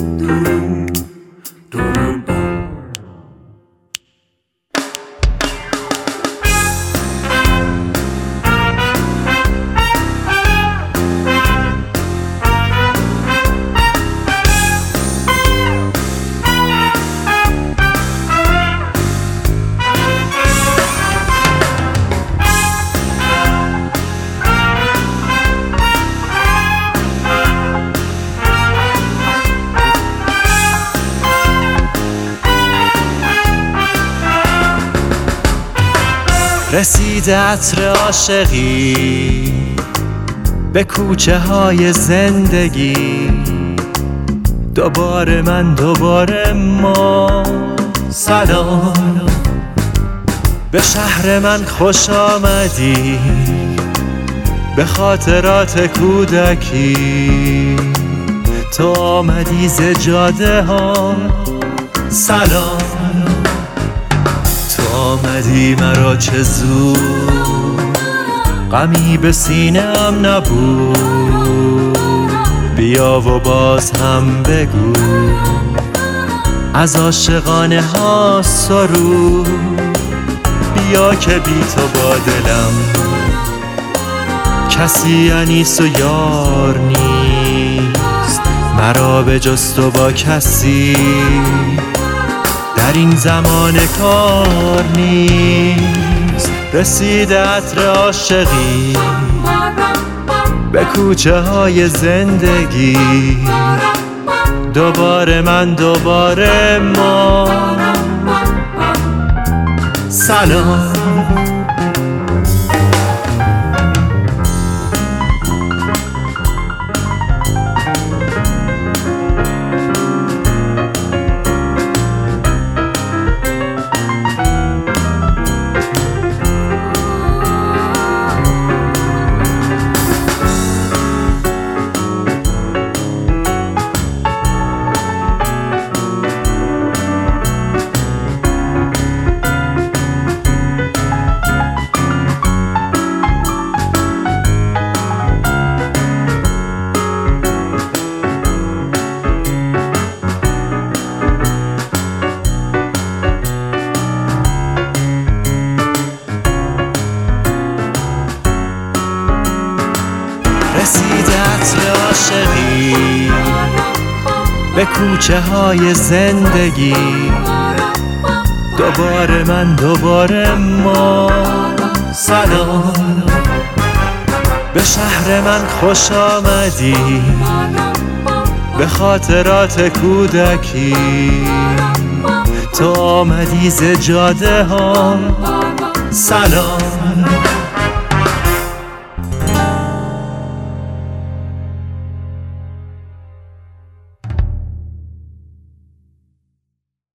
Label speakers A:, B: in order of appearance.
A: رسیده عطر عاشقی به کوچه های زندگی، دوباره من دوباره ما. سلام به شهر من، خوش آمدی به خاطرات کودکی. تو آمدی ز جاده ها، سلام آمدی مرا چه زود، غمی به سینه‌ام نبود. بیا و باز هم بگو از عاشقانه ها سرود. بیا که بی تو با دلم کسی انیس و یار نیست، مرا به جز تو با کسی در این زمان کار نیست. رسیده عطر عاشقی به کوچه های زندگی، دوباره من دوباره ما. سلام رسیده عطر عاشقی به کوچه های زندگی، دوباره من دوباره ما. سلام به شهر من، خوش آمدی به خاطرات کودکی. تو آمدی ز جاده ها، سلام